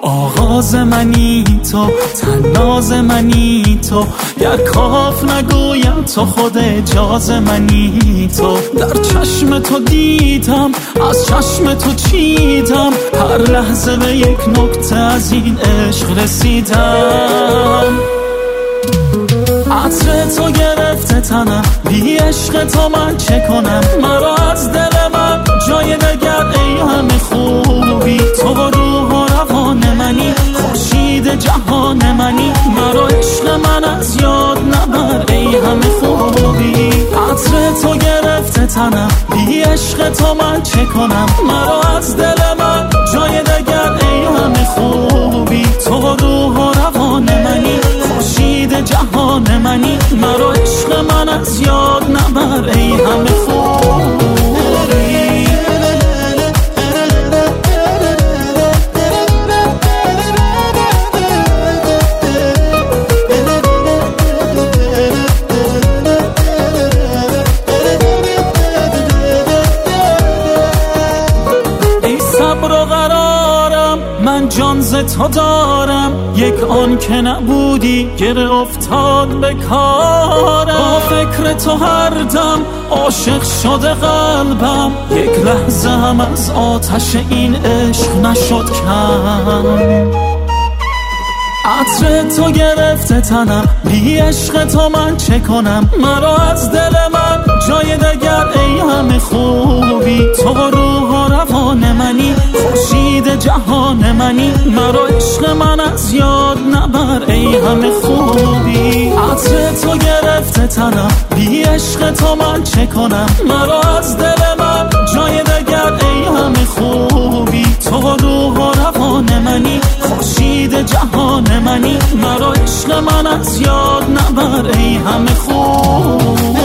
آغاز منی تو، تناز منی تو، گر کاف نگویم تو خود اجاز منی تو. در چشم تو دیدم، از چشم تو چیدم، هر لحظه به یک نکته از این عشق رسیدم. عطر تو گرفته تنم، بی عشق تو من چه کنم؟ مرا از دل من جای دگر ای همه خوبی، تو و روح و روان منی، خورشید جهان منی، مرا عشق من از یاد نبر ای همه خوبی. عطر تو گرفته تنم، بی عشق تو من چه کنم؟ مرا از دل من جای دگر ای همه خوبی، تو و روح و روان منی، خورشید جهان منی، مرا عشق من از یاد نبر ای همه خوبی. من جان ز تو دارم، یک آن که نبودی گره افتاد به کارم. با فکر تو هر دم عاشق شده قلبم، یک لحظه هم از آتش این عشق نشد کم. عطر تو گرفته تنم، بی عشق تو من چه کنم؟ مرا از دل من جای دگر ای همه خوبی، تو و روح و روان منی، خورشید جهان منی، مرا عشق من از یاد نبر ای همه خوبی. عطر تو گرفته تنم، بی عشق تو من چه کنم؟ مرا از دل من جای دگر ای همه خوبی، تو و روح و روان منی، خورشید جهان منی، مرا عشق من از یاد نبر ای همه خوب.